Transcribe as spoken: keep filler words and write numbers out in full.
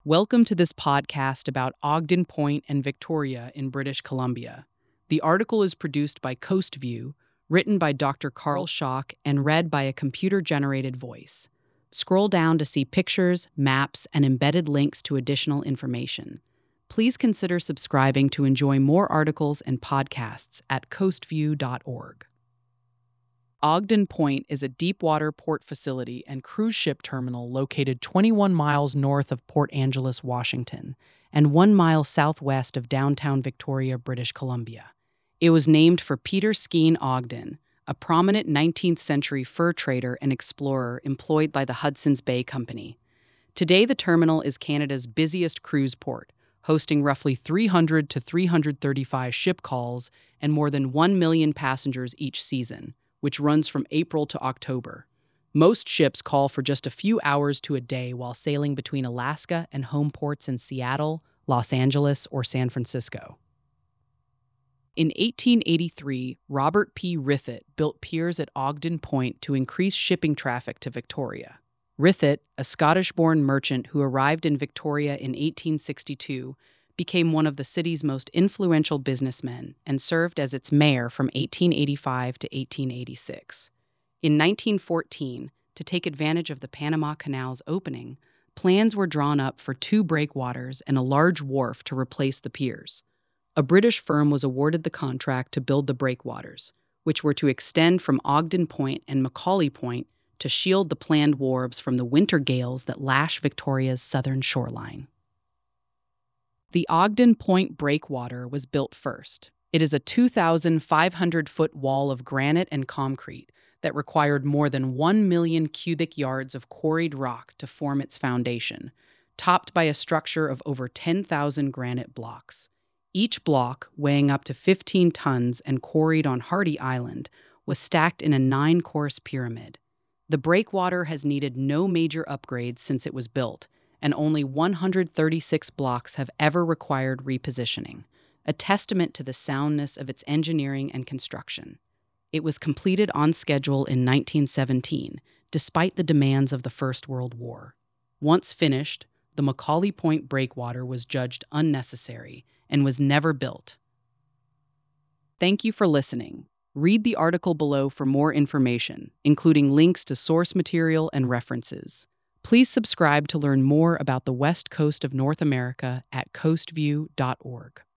Welcome to this podcast about Ogden Point and Victoria in British Columbia. The article is produced by CoastView, written by Doctor Carl Schock, and read by a computer-generated voice. Scroll down to see pictures, maps, and embedded links to additional information. Please consider subscribing to enjoy more articles and podcasts at coastview dot org. Ogden Point is a deepwater port facility and cruise ship terminal located twenty-one miles north of Port Angeles, Washington, and one mile southwest of downtown Victoria, British Columbia. It was named for Peter Skene Ogden, a prominent nineteenth century fur trader and explorer employed by the Hudson's Bay Company. Today, the terminal is Canada's busiest cruise port, hosting roughly three hundred to three hundred thirty-five ship calls and more than one million passengers each season, which runs from April to October. Most ships call for just a few hours to a day while sailing between Alaska and home ports in Seattle, Los Angeles, or San Francisco. In eighteen eighty-three, Robert P. Rithett built piers at Ogden Point to increase shipping traffic to Victoria. Rithett, a Scottish-born merchant who arrived in Victoria in eighteen sixty-two, became one of the city's most influential businessmen and served as its mayor from eighteen eighty-five to eighteen eighty-six. In nineteen fourteen, to take advantage of the Panama Canal's opening, plans were drawn up for two breakwaters and a large wharf to replace the piers. A British firm was awarded the contract to build the breakwaters, which were to extend from Ogden Point and Macaulay Point to shield the planned wharves from the winter gales that lash Victoria's southern shoreline. The Ogden Point Breakwater was built first. It is a two thousand five hundred foot wall of granite and concrete that required more than one million cubic yards of quarried rock to form its foundation, topped by a structure of over ten thousand granite blocks. Each block, weighing up to fifteen tons and quarried on Hardy Island, was stacked in a nine-course pyramid. The breakwater has needed no major upgrades since it was built, and only one hundred thirty-six blocks have ever required repositioning, a testament to the soundness of its engineering and construction. It was completed on schedule in nineteen seventeen, despite the demands of the First World War. Once finished, the Macaulay Point Breakwater was judged unnecessary and was never built. Thank you for listening. Read the article below for more information, including links to source material and references. Please subscribe to learn more about the West Coast of North America at coastview dot org.